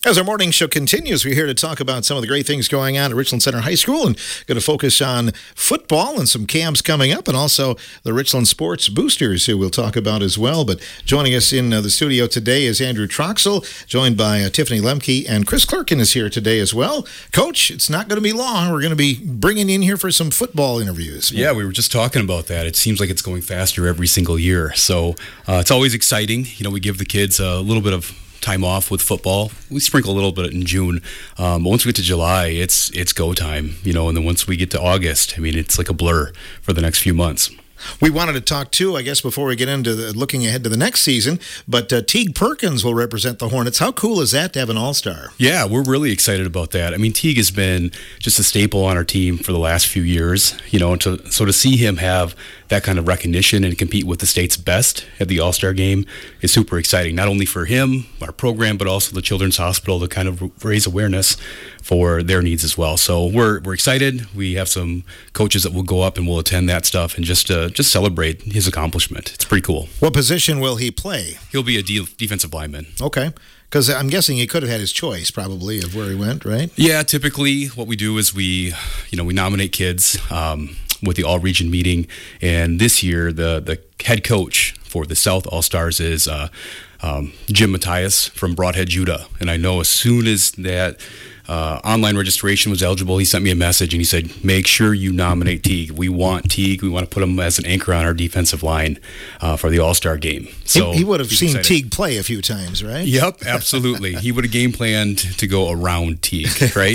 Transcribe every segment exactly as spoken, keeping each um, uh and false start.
As our morning show continues, we're here to talk about some of the great things going on at Richland Center High School, and going to focus on football and some camps coming up, and also the Richland Sports Boosters, who we'll talk about as well. But joining us in uh, the studio today is Andrew Troxel, joined by uh, Tiffany Lemke, and Chris Clerkin is here today as well. Coach, it's not going to be long. We're going to be bringing you in here for some football interviews. Yeah, we were just talking about that. It seems like it's going faster every single year, so uh, it's always exciting. You know, we give the kids a little bit of time off with football. We sprinkle a little bit in June, um, but once we get to July, it's it's go time, you know, and then once we get to August, I mean, it's like a blur for the next few months. We wanted to talk, too, I guess, before we get into the, looking ahead to the next season, but uh, Teague Perkins will represent the Hornets. How cool is that to have an all-star? Yeah, we're really excited about that. I mean, Teague has been just a staple on our team for the last few years, you know, and to, so to see him have that kind of recognition and compete with the state's best at the all-star game is super exciting, not only for him, our program, but also the Children's Hospital to kind of raise awareness for their needs as well. So we're we're excited. We have some coaches that will go up and will attend that stuff and just uh, just celebrate his accomplishment. It's pretty cool. What position will he play? He'll be a de- defensive lineman. Okay. Because I'm guessing he could have had his choice, probably, of where he went, right? Yeah, typically what we do is we, you know, we nominate kids um, with the all-region meeting, and this year the the head coach for the South All-Stars is uh, um, Jim Matthias from Broadhead, Judah, and I know as soon as that Uh, online registration was eligible, he sent me a message and he said, make sure you nominate Teague. We want Teague. We want to put him as an anchor on our defensive line uh, for the All-Star game. So he, he would have seen excited. Teague play a few times, right? Yep, absolutely. He would have game planned to go around Teague, right?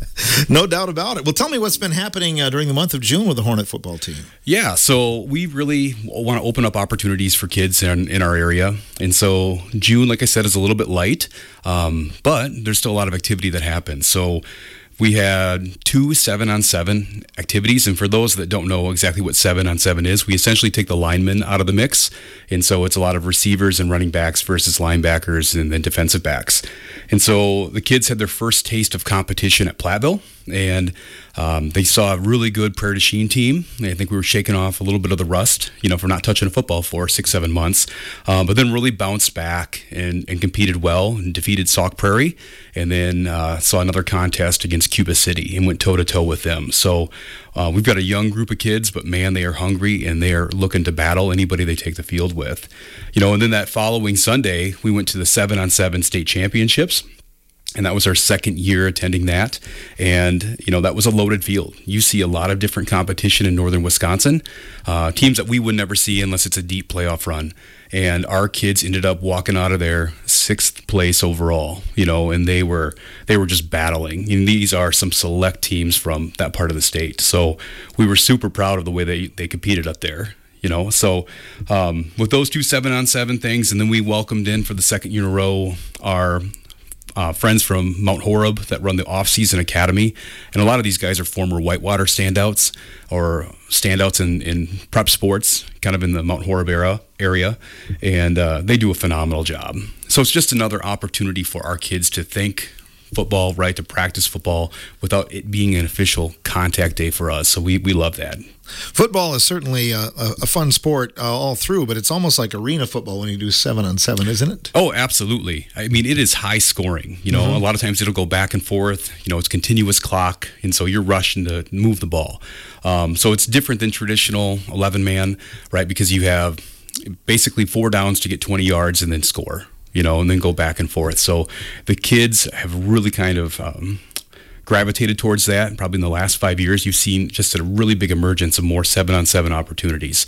No doubt about it. Well, tell me what's been happening uh, during the month of June with the Hornet football team. Yeah, so we really want to open up opportunities for kids in, in our area. And so June, like I said, is a little bit light, um, but there's still a lot of activity that happens. So we had two seven-on-seven activities, and for those that don't know exactly what seven-on-seven is, we essentially take the linemen out of the mix, and so it's a lot of receivers and running backs versus linebackers and then defensive backs. And so the kids had their first taste of competition at Platteville, and um, they saw a really good Prairie du Chien team. I think we were shaking off a little bit of the rust, you know, for not touching a football for six, seven months, um, but then really bounced back and, and competed well and defeated Sauk Prairie, and then uh, saw another contest against Cuba City and went toe-to-toe with them. So uh, we've got a young group of kids, but man, they are hungry and they are looking to battle anybody they take the field with. You know, and then that following Sunday, we went to the seven-on-seven state championships. And that was our second year attending that. And, you know, that was a loaded field. You see a lot of different competition in northern Wisconsin, uh, teams that we would never see unless it's a deep playoff run. And our kids ended up walking out of there sixth place overall, you know, and they were they were just battling. And these are some select teams from that part of the state. So we were super proud of the way they, they competed up there. You know, so um, with those two seven-on-seven things, and then we welcomed in for the second year in a row our Uh, friends from Mount Horeb that run the off-season academy, and a lot of these guys are former Whitewater standouts or standouts in, in prep sports, kind of in the Mount Horeb era area, and uh, they do a phenomenal job. So it's just another opportunity for our kids to think football, right, to practice football without it being an official contact day for us. So we, we love that. Football is certainly a, a fun sport uh, all through, but it's almost like arena football when you do seven on seven, isn't it? Oh, absolutely. I mean, it is high scoring. You know, mm-hmm. A lot of times it'll go back and forth. You know, it's continuous clock, and so you're rushing to move the ball. Um, so it's different than traditional eleven man, right, because you have basically four downs to get twenty yards and then score, you know, and then go back and forth. So the kids have really kind of um, gravitated towards that. Probably in the last five years, you've seen just a really big emergence of more seven-on-seven opportunities.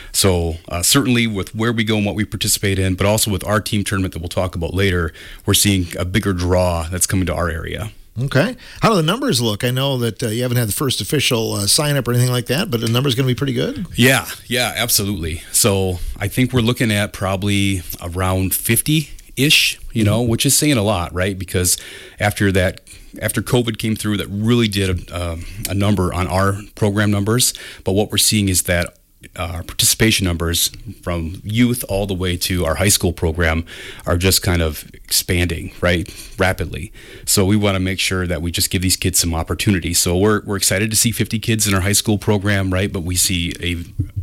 So uh, certainly with where we go and what we participate in, but also with our team tournament that we'll talk about later, we're seeing a bigger draw that's coming to our area. Okay. How do the numbers look? I know that uh, you haven't had the first official uh, sign-up or anything like that, but the numbers going to be pretty good? Yeah, yeah, absolutely. So I think we're looking at probably around fifty-ish, you know, mm-hmm. which is saying a lot, right? Because after that, after COVID came through, that really did a, a number on our program numbers. But what we're seeing is that our participation numbers from youth all the way to our high school program are just kind of expanding, right, rapidly. So we want to make sure that we just give these kids some opportunity. So we're we're excited to see fifty kids in our high school program, right, but we see a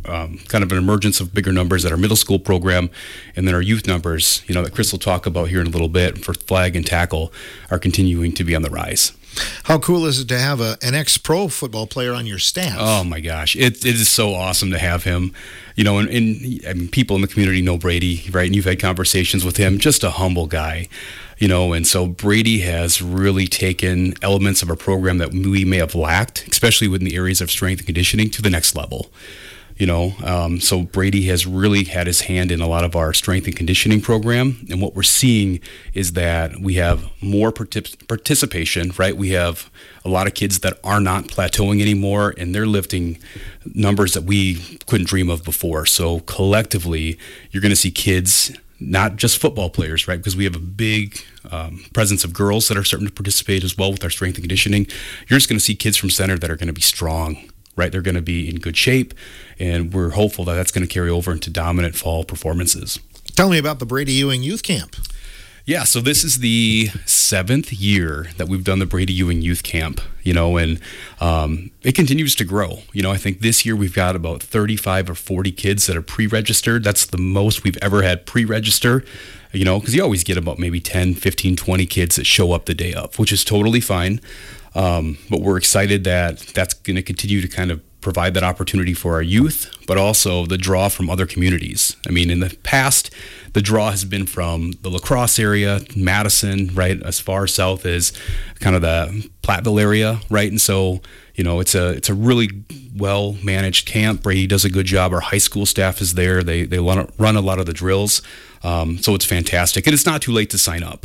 um, kind of an emergence of bigger numbers at our middle school program, and then our youth numbers, you know, that Chris will talk about here in a little bit for flag and tackle, are continuing to be on the rise. How cool is it to have a, an ex-pro football player on your staff? Oh my gosh, it it is so awesome to have him. You know, and, and I mean, people in the community know Brady, right? And you've had conversations with him. Just a humble guy, you know. And so Brady has really taken elements of our program that we may have lacked, especially within the areas of strength and conditioning, to the next level. You know, um, so Brady has really had his hand in a lot of our strength and conditioning program. And what we're seeing is that we have more partic- participation, right? We have a lot of kids that are not plateauing anymore, and they're lifting numbers that we couldn't dream of before. So collectively, you're going to see kids, not just football players, right? Because we have a big um, presence of girls that are starting to participate as well with our strength and conditioning. You're just going to see kids from center that are going to be strong, right? They're going to be in good shape, and we're hopeful that that's going to carry over into dominant fall performances. Tell me about the Brady Ewing Youth Camp. Yeah, so this is the seventh year that we've done the Brady Ewing Youth Camp, you know, and um, it continues to grow. You know, I think this year we've got about thirty-five or forty kids that are pre-registered. That's the most we've ever had pre-register, you know, because you always get about maybe ten, fifteen, twenty kids that show up the day of, which is totally fine. Um, but we're excited that that's going to continue to kind of provide that opportunity for our youth, but also the draw from other communities. I mean, in the past, the draw has been from the La Crosse area, Madison, right, as far south as kind of the Platteville area, right? And so, you know, it's a it's a really well-managed camp. Brady does a good job. Our high school staff is there. They, they run a lot of the drills, um, so it's fantastic. And it's not too late to sign up.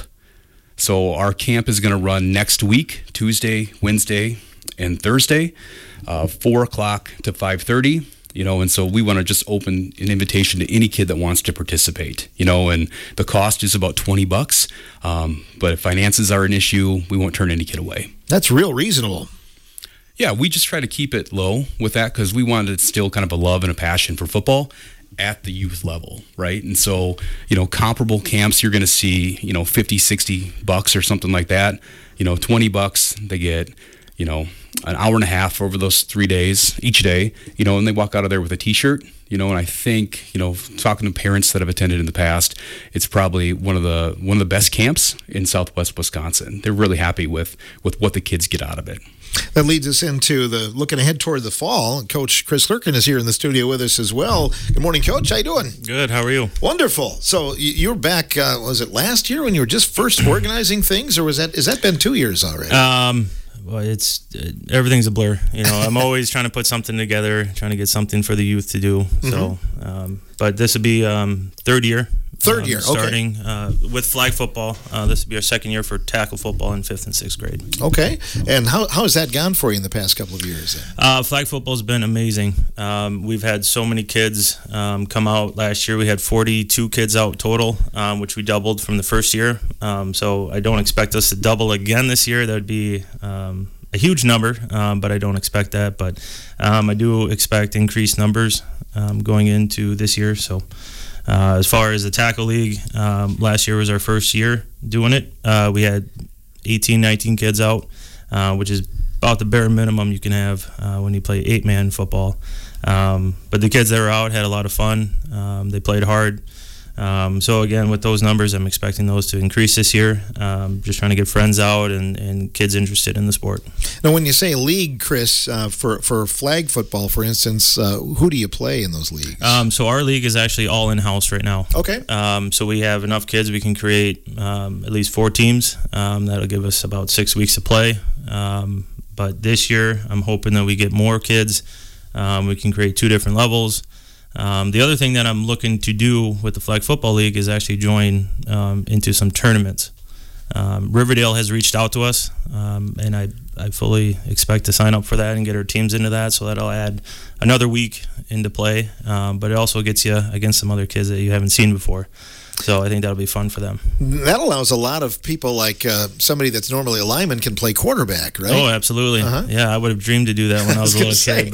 So our camp is going to run next week, Tuesday, Wednesday, and Thursday, uh, four o'clock to five thirty. You know, and so we want to just open an invitation to any kid that wants to participate. You know, and the cost is about twenty bucks. Um, but if finances are an issue, we won't turn any kid away. That's real reasonable. Yeah, we just try to keep it low with that because we wanted to still kind of a love and a passion for football at the youth level, right? And so, you know, comparable camps, you're going to see, you know, fifty, sixty bucks or something like that. You know, twenty bucks, they get, you know, an hour and a half over those three days, each day, you know, and they walk out of there with a t-shirt, you know, and I think, you know, talking to parents that have attended in the past, it's probably one of the one of the best camps in Southwest Wisconsin. They're really happy with, with what the kids get out of it. That leads us into the looking ahead toward the fall. Coach Chris Lurkin is here in the studio with us as well. Good morning, Coach. How you doing? Good. How are you? Wonderful. So you were back, uh, was it last year when you were just first organizing things, or was that, has that been two years already? Um, well, it's uh, everything's a blur. You know, I'm always trying to put something together, trying to get something for the youth to do. Mm-hmm. So, um, but this would be um, third year. Third um, year, starting okay. uh, with flag football. Uh, this will be our second year for tackle football in fifth and sixth grade. Okay, and how how has that gone for you in the past couple of years? Uh, flag football's been amazing. Um, we've had so many kids um, come out. Last year we had forty-two kids out total, um, which we doubled from the first year. Um, so I don't expect us to double again this year. That would be um, a huge number, um, but I don't expect that. But um, I do expect increased numbers um, going into this year. So. Uh, as far as the tackle league, um, last year was our first year doing it. Uh, we had eighteen, nineteen kids out, uh, which is about the bare minimum you can have uh, when you play eight-man football. Um, but the kids that were out had a lot of fun. Um, they played hard. Um, so, again, with those numbers, I'm expecting those to increase this year. Um, just trying to get friends out and, and kids interested in the sport. Now, when you say league, Chris, uh, for, for flag football, for instance, uh, who do you play in those leagues? Um, so our league is actually all in-house right now. Okay. Um, so we have enough kids. We can create um, at least four teams. Um, that'll give us about six weeks to play. Um, but this year, I'm hoping that we get more kids. Um, we can create two different levels. Um, the other thing that I'm looking to do with the Flag Football League is actually join um, into some tournaments. Um, Riverdale has reached out to us, um, and I, I fully expect to sign up for that and get our teams into that, so that'll add another week into play, um, but it also gets you against some other kids that you haven't seen before. So I think that'll be fun for them. That allows a lot of people, like uh, somebody that's normally a lineman can play quarterback, right? Oh, absolutely. Uh-huh. Yeah, I would have dreamed to do that when I was, I was a little kid.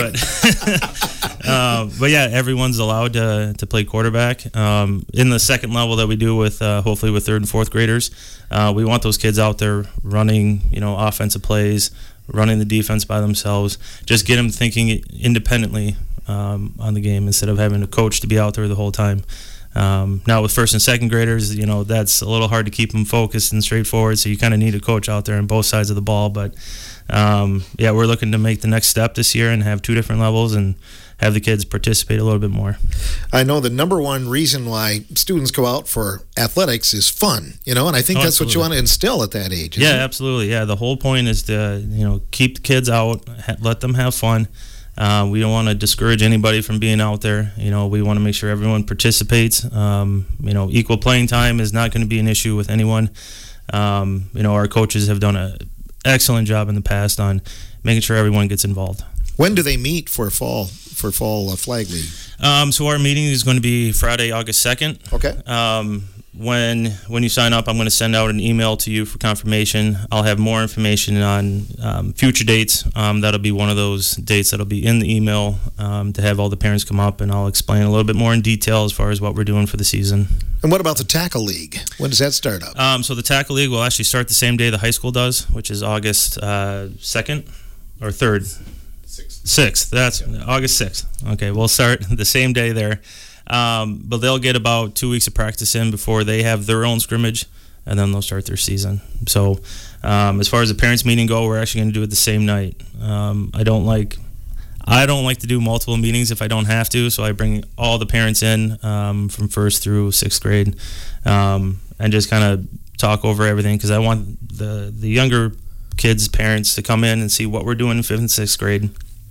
But, uh, but yeah, everyone's allowed to to play quarterback. Um, in the second level that we do with, uh, hopefully with third and fourth graders, uh, we want those kids out there running, you know, offensive plays, running the defense by themselves. Just get them thinking independently um, on the game instead of having a coach to be out there the whole time. Um, now with first and second graders, you know, that's a little hard to keep them focused and straightforward, so you kind of need a coach out there on both sides of the ball. But um, yeah, we're looking to make the next step this year and have two different levels and have the kids participate a little bit more. I know the number one reason why students go out for athletics is fun, you know, and I think Oh, that's absolutely. what you want to instill at that age. isn't Yeah, it? absolutely. Yeah, the whole point is to, you know, keep the kids out, ha- let them have fun. Uh, we don't want to discourage anybody from being out there. You know, we want to make sure everyone participates. Um, you know, equal playing time is not going to be an issue with anyone. Um, you know, our coaches have done an excellent job in the past on making sure everyone gets involved. When do they meet for fall for fall uh, flag league? Um, so our meeting is going to be Friday, August second. Okay. Um, when when you sign up, I'm going to send out an email to you for confirmation. I'll have more information on um, future dates. Um, that'll be one of those dates that'll be in the email um, to have all the parents come up, and I'll explain a little bit more in detail as far as what we're doing for the season. And what about the tackle league? When does that start up? Um, so the tackle league will actually start the same day the high school does, which is August uh, second or third. Sixth. Sixth. That's August sixth. Okay, we'll start the same day there. Um, but they'll get about two weeks of practice in before they have their own scrimmage, and then they'll start their season. So um, as far as the parents meeting go, we're actually going to do it the same night. Um, I don't like I don't like to do multiple meetings if I don't have to, so I bring all the parents in um, from first through sixth grade um, and just kind of talk over everything, because I want the the younger kids' parents to come in and see what we're doing in fifth and sixth grade.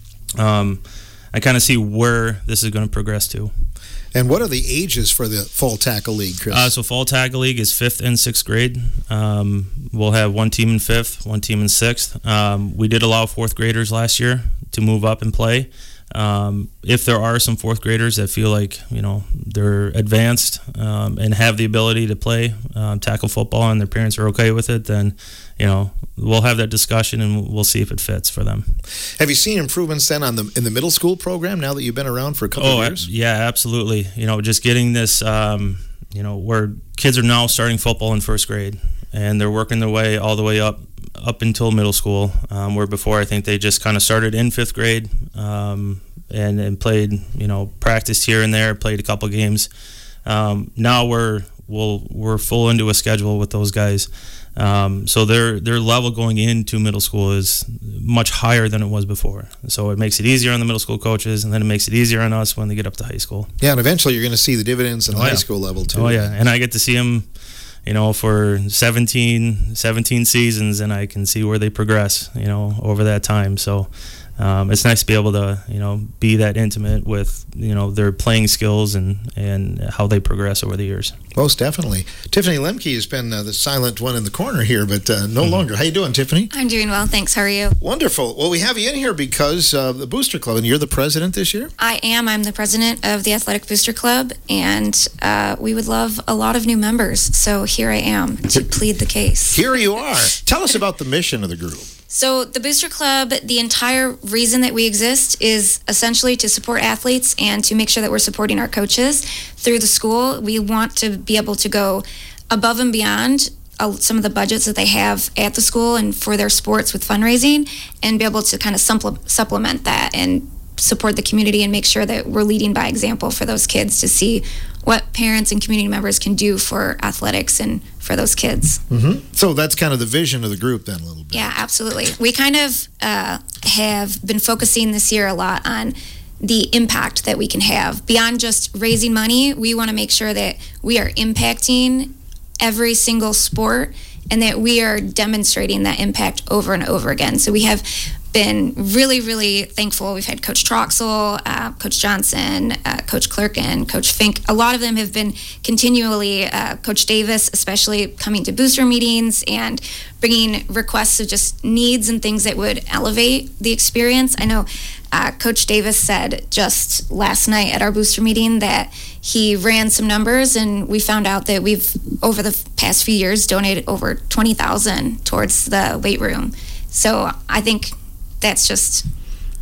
Um, I kind of see where this is going to progress to. And what are the ages for the fall tackle league, Chris? Uh, so fall tackle league is fifth and sixth grade. Um, we'll have one team in fifth, one team in sixth. Um, we did allow fourth graders last year to move up and play. Um, if there are some fourth graders that feel like, you know, they're advanced um, and have the ability to play um, tackle football and their parents are okay with it, then, you know, we'll have that discussion and we'll see if it fits for them. Have you seen improvements then on the in the middle school program now that you've been around for a couple Oh, of years? yeah, absolutely. You know, just getting this, um, you know, where kids are now starting football in first grade and they're working their way all the way up up until middle school, um, where before I think they just kind of started in fifth grade um, and, and played, you know, practiced here and there, played a couple games. Um, now we're we'll, we're full into a schedule with those guys. Um, so their their level going into middle school is much higher than it was before. So it makes it easier on the middle school coaches, and then it makes it easier on us when they get up to high school. Yeah, and eventually you're going to see the dividends in the Oh, high yeah. school level too. Oh yeah, and I get to see them, you know, for seventeen, seventeen seasons, and I can see where they progress, you know, over that time. So um, it's nice to be able to, you know, be that intimate with, you know, their playing skills and, and how they progress over the years. Most definitely. Tiffany Lemke has been uh, the silent one in the corner here, but uh, no Mm-hmm. longer. How you doing, Tiffany? I'm doing well, thanks. How are you? Wonderful. Well, we have you in here because uh, the Booster Club, and you're the president this year? I am. I'm the president of the Athletic Booster Club, and uh, we would love a lot of new members. So here I am to plead the case. Here you are. Tell us about the mission of the group. So the Booster Club, the entire reason that we exist is essentially to support athletes and to make sure that we're supporting our coaches through the school. We want to be able to go above and beyond uh, some of the budgets that they have at the school and for their sports with fundraising, and be able to kind of supple- supplement that and support the community and make sure that we're leading by example for those kids to see what parents and community members can do for athletics and for those kids. Mm-hmm. So that's kind of the vision of the group then a little bit. Yeah, absolutely. We kind of uh, have been focusing this year a lot on the impact that we can have. Beyond just raising money, we want to make sure that we are impacting every single sport and that we are demonstrating that impact over and over again. So we have been really, really thankful. We've had Coach Troxel, uh, Coach Johnson, uh, Coach Clerkin, Coach Fink. A lot of them have been continually, uh, Coach Davis especially, coming to booster meetings and bringing requests of just needs and things that would elevate the experience. I know uh, Coach Davis said just last night at our booster meeting that he ran some numbers, and we found out that we've, over the past few years, donated over twenty thousand dollars towards the weight room. So I think that's just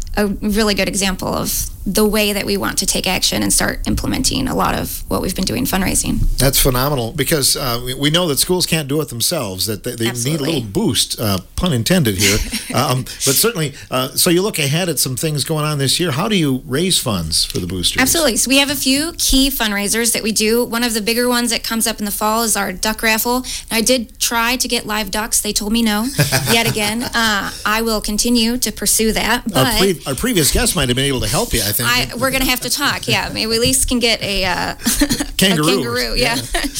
a really good example of the way that we want to take action and start implementing a lot of what we've been doing fundraising. That's phenomenal, because uh, we- we know that schools can't do it themselves, that they, they need a Absolutely. little boost, uh, pun intended here. um, but certainly, uh, so you look ahead at some things going on this year. How do you raise funds for the boosters? Absolutely. So we have a few key fundraisers that we do. One of the bigger ones that comes up in the fall is our duck raffle. Now, I did try to get live ducks. They told me no. Yet again, uh, I will continue to pursue that. But Our, pre- our previous guest might have been able to help you, I think. I, we're going to have to talk. Yeah, maybe we at least can get a, uh, Kangaroo. a kangaroo. Yeah.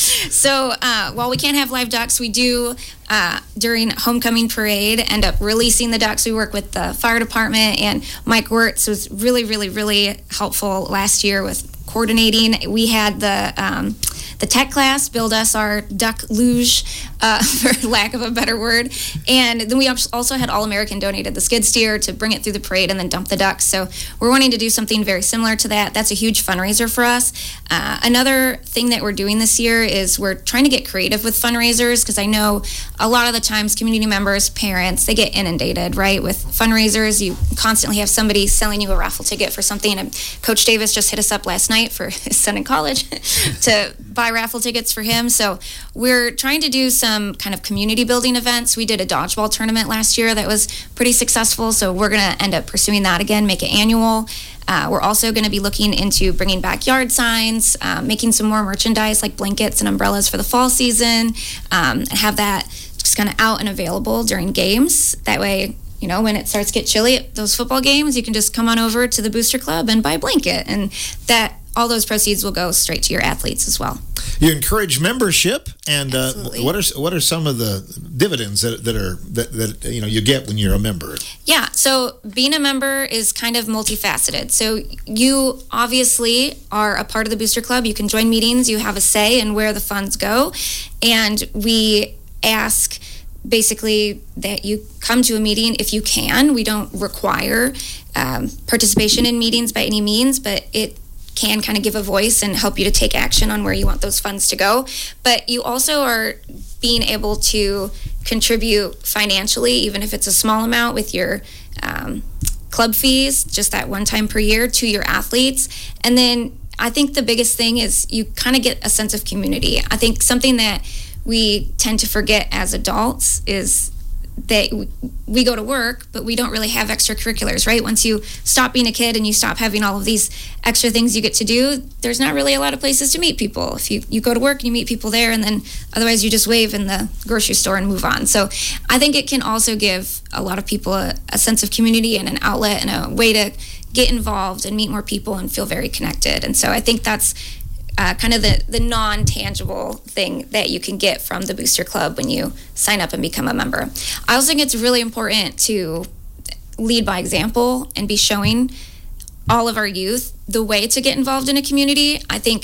So uh, while we can't have live ducks, we do uh, during homecoming parade end up releasing the ducks. We work with the fire department, and Mike Wirtz was really, really, really helpful last year with coordinating. We had the um, the tech class build us our duck luge, uh, for lack of a better word. And then we also had All-American donated the skid steer to bring it through the parade and then dump the ducks. So we're wanting to do something very similar to that. That's a huge fundraiser for us. Uh, another thing that we're doing this year is we're trying to get creative with fundraisers, because I know a lot of the times community members, parents, they get inundated, right, with fundraisers. You constantly have somebody selling you a raffle ticket for something. And Coach Davis just hit us up last night for his son in college to buy raffle tickets for him. So we're trying to do some kind of community building events. We did a dodgeball tournament last year that was pretty successful, so we're going to end up pursuing that again, make it annual. Uh, we're also going to be looking into bringing back yard signs, uh, making some more merchandise like blankets and umbrellas for the fall season, um, and have that just kind of out and available during games. That way, you know, when it starts to get chilly at those football games, you can just come on over to the Booster Club and buy a blanket, and that all those proceeds will go straight to your athletes as well. You encourage membership, and uh, Absolutely. what are what are some of the dividends that that are that, that you know you get when you're a member? Yeah, so being a member is kind of multifaceted. So you obviously are a part of the Booster Club. You can join meetings. You have a say in where the funds go, and we ask basically that you come to a meeting if you can. We don't require um, participation in meetings by any means, but it can kind of give a voice and help you to take action on where you want those funds to go. But you also are being able to contribute financially, even if it's a small amount, with your um, club fees, just that one time per year, to your athletes. And then I think the biggest thing is you kind of get a sense of community. I think something that we tend to forget as adults is that we go to work, but we don't really have extracurriculars, right? Once you stop being a kid and you stop having all of these extra things you get to do, there's not really a lot of places to meet people. If you, you go to work and you meet people there, and then otherwise you just wave in the grocery store and move on. So I think it can also give a lot of people a, a sense of community and an outlet and a way to get involved and meet more people and feel very connected. And so I think that's Uh, kind of the, the non-tangible thing that you can get from the Booster Club when you sign up and become a member. I also think it's really important to lead by example and be showing all of our youth the way to get involved in a community. I think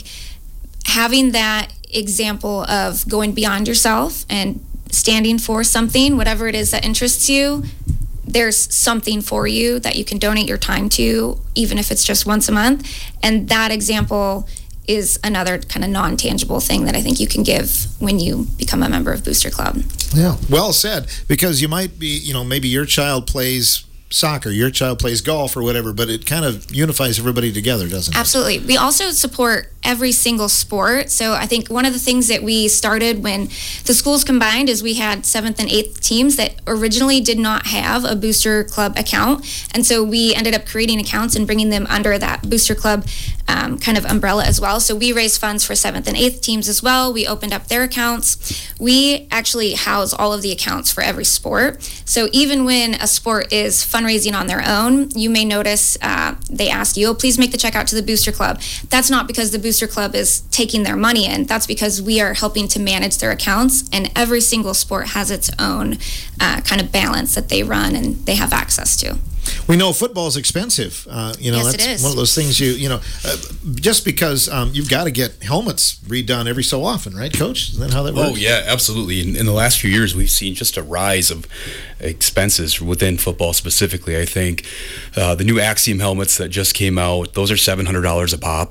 having that example of going beyond yourself and standing for something, whatever it is that interests you, there's something for you that you can donate your time to, even if it's just once a month. And that example is another kind of non-tangible thing that I think you can give when you become a member of Booster Club. Yeah, well said. Because you might be, you know, maybe your child plays soccer, your child plays golf or whatever, but it kind of unifies everybody together, doesn't it? Absolutely. We also support every single sport. So I think one of the things that we started when the schools combined is we had seventh and eighth teams that originally did not have a Booster Club account. And so we ended up creating accounts and bringing them under that Booster Club um, kind of umbrella as well. So we raised funds for seventh and eighth teams as well. We opened up their accounts. We actually house all of the accounts for every sport. So even when a sport is fundraising on their own, you may notice uh, they ask you, oh, please make the check out to the Booster Club. That's not because the Booster Club is taking their money in. That's because we are helping to manage their accounts, and every single sport has its own uh, kind of balance that they run and they have access to. We know football is expensive. Uh, you know, Yes, that's it is. one of those things you, you know, uh, just because um, you've got to get helmets redone every so often, right, Coach? Is that how that works? Oh, yeah, absolutely. In, in the last few years, we've seen just a rise of expenses within football specifically. I think uh, the new Axiom helmets that just came out, those are seven hundred dollars a pop.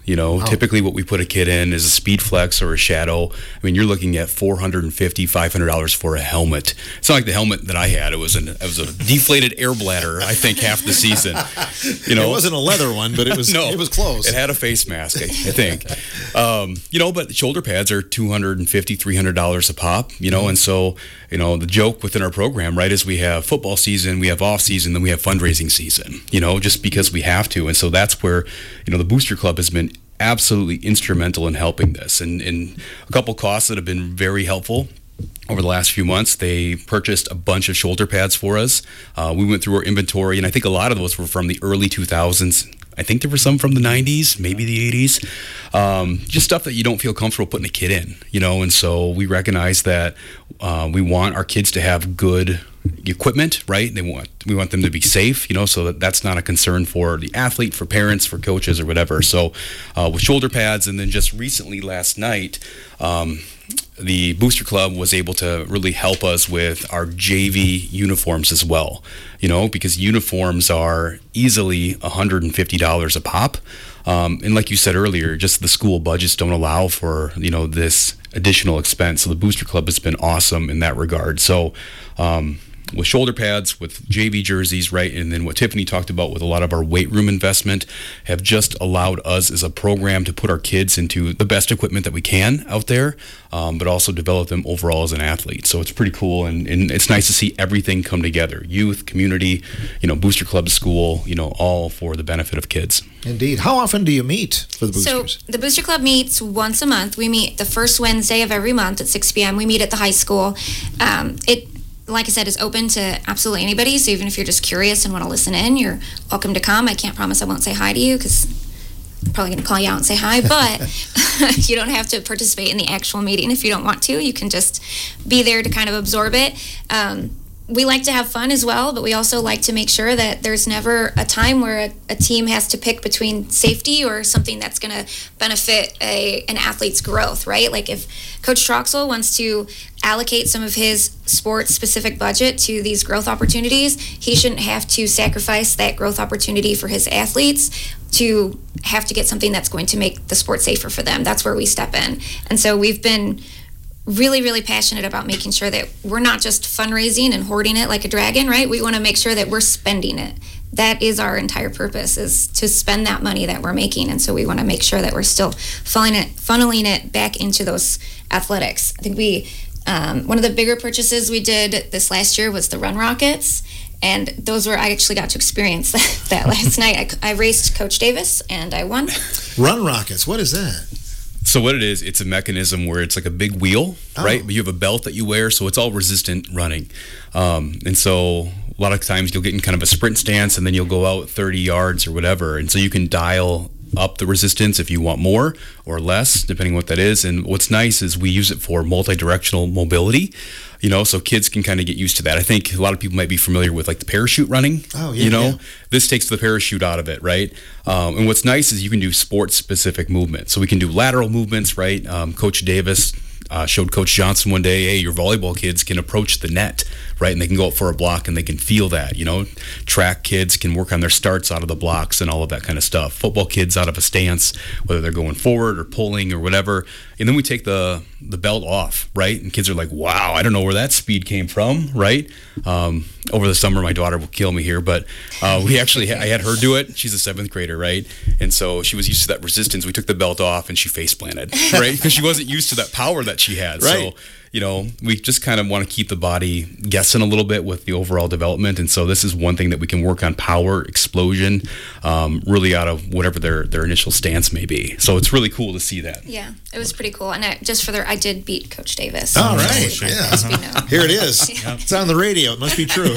You know, Wow. typically what we put a kid in is a speed flex or a shadow. I mean, you're looking at four hundred fifty dollars, five hundred dollars for a helmet. It's not like the helmet that I had. It was an it was a deflated air bladder, I think, half the season. You know, It wasn't a leather one, but it was no, it was close. It had a face mask, I, I think. Um, you know, but shoulder pads are two hundred fifty dollars, three hundred dollars a pop, you know, and so, you know, the joke within our program, right, is we have football season, we have off season, then we have fundraising season, you know, just because we have to. And so that's where, you know, the Booster Club has been absolutely instrumental in helping this. And, and a couple costs that have been very helpful over the last few months. They purchased a bunch of shoulder pads for us. Uh, we went through our inventory, and I think a lot of those were from the early two thousands. I think there were some from the nineties, maybe the eighties. Um, just stuff that you don't feel comfortable putting a kid in, you know, and so we recognize that uh, we want our kids to have good equipment, right? They want we want them to be safe, you know, so that that's not a concern for the athlete, for parents, for coaches, or whatever. So uh, with shoulder pads, and then just recently last night, um, the Booster Club was able to really help us with our J V uniforms as well, you know, because uniforms are easily one hundred fifty dollars a pop. Um, and like you said earlier, just the school budgets don't allow for, you know, this additional expense. So the Booster Club has been awesome in that regard. So, um, with shoulder pads, with J V jerseys, right, and then what Tiffany talked about with a lot of our weight room investment have just allowed us as a program to put our kids into the best equipment that we can out there, um, but also develop them overall as an athlete. So it's pretty cool, and, and it's nice to see everything come together. Youth, community, you know, Booster Club, school, you know, all for the benefit of kids. Indeed. How often do you meet for the boosters? So the Booster Club meets once a month. We meet the first Wednesday of every month at six p.m. We meet at the high school. Um, it Like I said, is open to absolutely anybody. So even if you're just curious and want to listen in, you're welcome to come. I can't promise I won't say hi to you because I'm probably going to call you out and say hi. But you don't have to participate in the actual meeting if you don't want to. You can just be there to kind of absorb it. Um, we like to have fun as well, but we also like to make sure that there's never a time where a, a team has to pick between safety or something that's going to benefit a an athlete's growth, right? Like if Coach Troxel wants to allocate some of his sports-specific budget to these growth opportunities, he shouldn't have to sacrifice that growth opportunity for his athletes to have to get something that's going to make the sport safer for them. That's where we step in. And so we've been really, really passionate about making sure that we're not just fundraising and hoarding it like a dragon, right? We want to make sure that we're spending it. That is our entire purpose, is to spend that money that we're making. And so we want to make sure that we're still funneling it, funneling it back into those athletics. I think we, um, one of the bigger purchases we did this last year was the Run Rockets. And those were, I actually got to experience that, that last night. I, I raced Coach Davis and I won. Run Rockets, what is that? So what it is, it's a mechanism where it's like a big wheel, Oh. right? But you have a belt that you wear, so it's all resistant running. Um, and so a lot of times you'll get in kind of a sprint stance, and then you'll go out thirty yards or whatever. And so you can dial up the resistance if you want more or less, depending on what that is. And what's nice is we use it for multi-directional mobility, you know, so kids can kind of get used to that. I think a lot of people might be familiar with like the parachute running. Oh, yeah, you know, yeah. This takes the parachute out of it, right? Um, and what's nice is you can do sports-specific movement. So we can do lateral movements, right? Um, Coach Davis uh, showed Coach Johnson one day, hey, your volleyball kids can approach the net, right? And they can go up for a block and they can feel that, you know? Track kids can work on their starts out of the blocks and all of that kind of stuff. Football kids out of a stance, whether they're going forward or pulling or whatever. And then we take the the belt off, right? And kids are like, wow, I don't know where that speed came from, right? Um, over the summer, my daughter will kill me here, but uh, we actually, I had her do it. She's a seventh grader, right? And so she was used to that resistance. We took the belt off and she face planted, right? Because she wasn't used to that power that she had. Right. So, you know, we just kind of want to keep the body guessing a little bit with the overall development. And so this is one thing that we can work on: power, explosion, um, really out of whatever their, their initial stance may be. So it's really cool to see that. Yeah, it was pretty cool. And I, just for the, I did beat Coach Davis. All So right, let yeah. this be known. Here it is. It's on the radio. It must be true.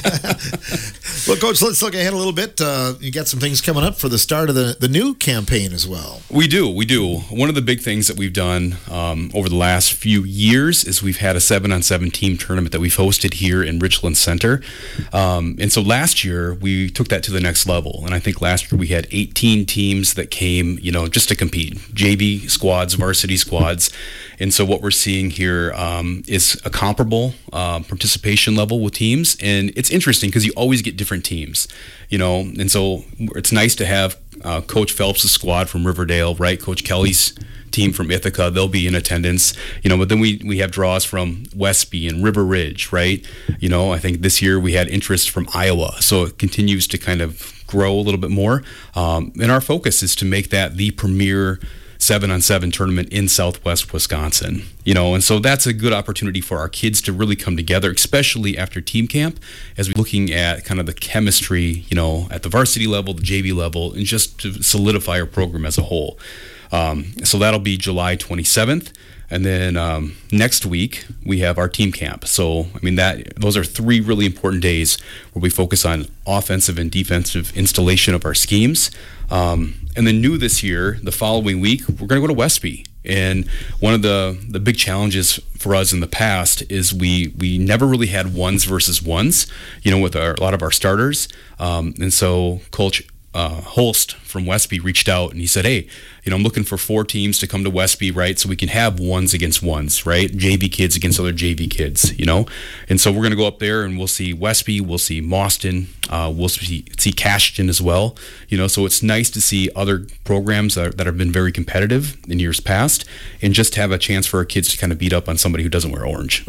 Well, Coach, let's look ahead a little bit. Uh, you got some things coming up for the start of the, the new campaign as well. We do, we do. One of the big things that we've done um, over the last few years is we've had a seven-on-seven team tournament that we've hosted here in Richland Center. Um, and so last year, we took that to the next level. And I think last year we had eighteen teams that came, you know, just to compete. J V squads, varsity squads. And so what we're seeing here um, is a comparable uh, participation level with teams. And it's interesting because you always get different teams, you know. And so it's nice to have uh, Coach Phelps' squad from Riverdale, right? Coach Kelly's team from Ithaca, they'll be in attendance, you know, but then we, we have draws from Westby and River Ridge, right? You know, I think this year we had interest from Iowa, so it continues to kind of grow a little bit more. Um, and our focus is to make that the premier seven on seven tournament in Southwest Wisconsin, you know, and so that's a good opportunity for our kids to really come together, especially after team camp, as we're looking at kind of the chemistry, you know, at the varsity level, the J V level, and just to solidify our program as a whole. Um, so that'll be July twenty-seventh. And then um, next week we have our team camp. So I mean that those are three really important days where we focus on offensive and defensive installation of our schemes. Um, and then new this year, the following week, we're going to go to Westby. And one of the, the big challenges for us in the past is we we never really had ones versus ones, you know, with our, a lot of our starters. Um, and so Coach Uh, Holst from Westby reached out and he said, hey, you know, I'm looking for four teams to come to Westby, right? So we can have ones against ones, right? J V kids against other J V kids, you know? And so we're going to go up there and we'll see Westby, we'll see Mauston, uh, we'll see, see Cashton as well, you know? So it's nice to see other programs that, are, that have been very competitive in years past and just have a chance for our kids to kind of beat up on somebody who doesn't wear orange.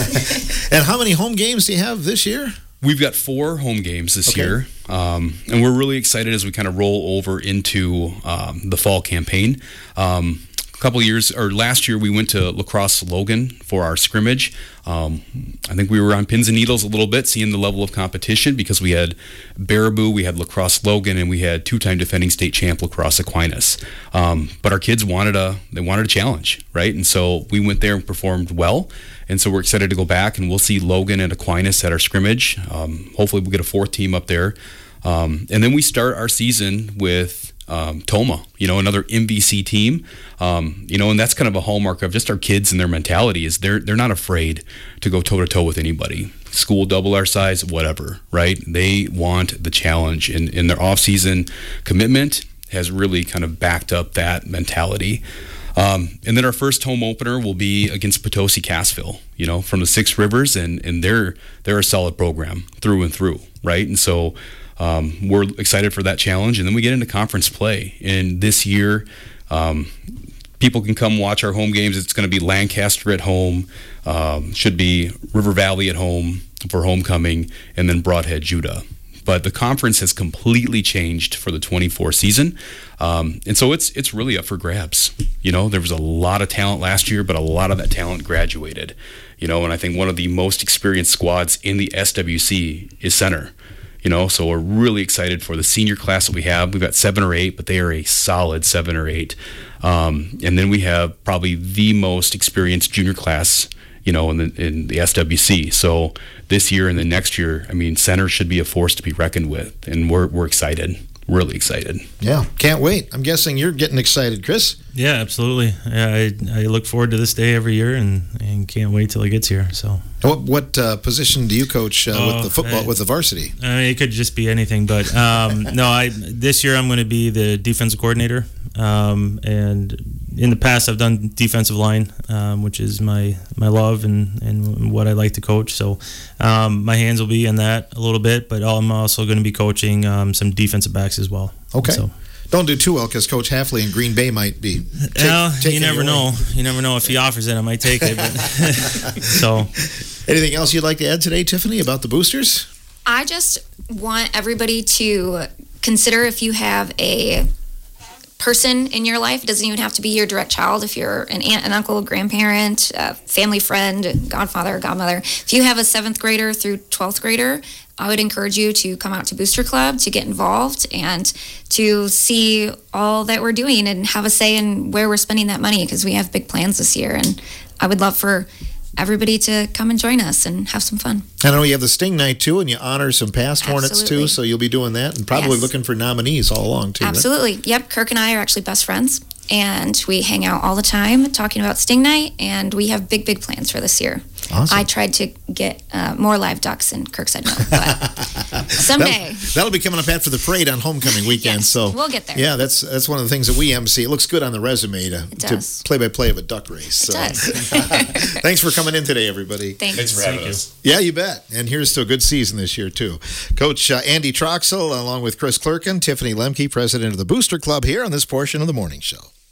And how many home games do you have this year? We've got four home games this okay. year, um, and we're really excited as we kind of roll over into um, the fall campaign. Um, a couple of years, or last year, we went to La Crosse Logan for our scrimmage. Um, I think we were on pins and needles a little bit, seeing the level of competition because we had Baraboo, we had La Crosse Logan, and we had two-time defending state champ La Crosse Aquinas. Um, but our kids wanted a they wanted a challenge, right? And so we went there and performed well. And so we're excited to go back, and we'll see Logan and Aquinas at our scrimmage. Um, hopefully we'll get a fourth team up there. Um, and then we start our season with um, Tomah, you know, another M V C team. Um, you know, and that's kind of a hallmark of just our kids and their mentality is they're they're not afraid to go toe-to-toe with anybody. School double our size, whatever, right? They want the challenge. And in their off-season commitment has really kind of backed up that mentality. Um, and then our first home opener will be against Potosi Cassville, you know, from the Six Rivers, and, and they're they're a solid program through and through, right? And so um, we're excited for that challenge. And then we get into conference play. And this year, um, people can come watch our home games. It's going to be Lancaster at home, um, should be River Valley at home for homecoming, and then Broadhead Judah. But the conference has completely changed for the twenty-four season. Um, and so it's it's really up for grabs. You know, there was a lot of talent last year, but a lot of that talent graduated. You know, and I think one of the most experienced squads in the S W C is Center. You know, so we're really excited for the senior class that we have. We've got seven or eight, but they are a solid seven or eight. Um, and then we have probably the most experienced junior class, you know, in the, in the S W C. So this year and the next year, I mean, Center should be a force to be reckoned with, and we're we're excited, really excited. Yeah, can't wait. I'm guessing you're getting excited, Chris. Yeah, absolutely. Yeah, I I look forward to this day every year, and, and can't wait till it gets here. So, what what uh, position do you coach uh, oh, with the football I, with the varsity? I mean, it could just be anything, but um, no, I this year I'm going to be the defensive coordinator, um, and in the past I've done defensive line, um, which is my my love and, and what I like to coach. So um, my hands will be in that a little bit, but I'm also going to be coaching um, some defensive backs as well. Okay. So. Don't do too well because Coach Halfley in Green Bay might be. Take, well, you never know. You never know if he offers it. I might take it. But so, anything else you'd like to add today, Tiffany, about the boosters? I just want everybody to consider if you have a person in your life. It doesn't even have to be your direct child. If you're an aunt, an uncle, a grandparent, a family friend, godfather, godmother. If you have a seventh grader through twelfth grader, I would encourage you to come out to Booster Club, to get involved, and to see all that we're doing and have a say in where we're spending that money, because we have big plans this year, and I would love for everybody to come and join us and have some fun. I know you have the Sting Night too, and you honor some past Absolutely. Hornets too, so you'll be doing that and probably yes. looking for nominees all along too. Absolutely. Right? Yep. Kirk and I are actually best friends. and we hang out all the time talking about Sting Night, and we have big, big plans for this year. Awesome. I tried to get uh, more live ducks in Kirkside Mill, but someday. That'll, that'll be coming up after the parade on homecoming weekend. Yes, so we'll get there. Yeah, that's that's one of the things that we emcee. It looks good on the resume to, It to does. play by play of a duck race. It So. does. Thanks for coming in today, everybody. Thanks. Thanks for having us. Yeah, you bet. And here's to a good season this year, too. Coach uh, Andy Troxel, along with Chris Clerkin, Tiffany Lemke, president of the Booster Club, here on this portion of the morning show.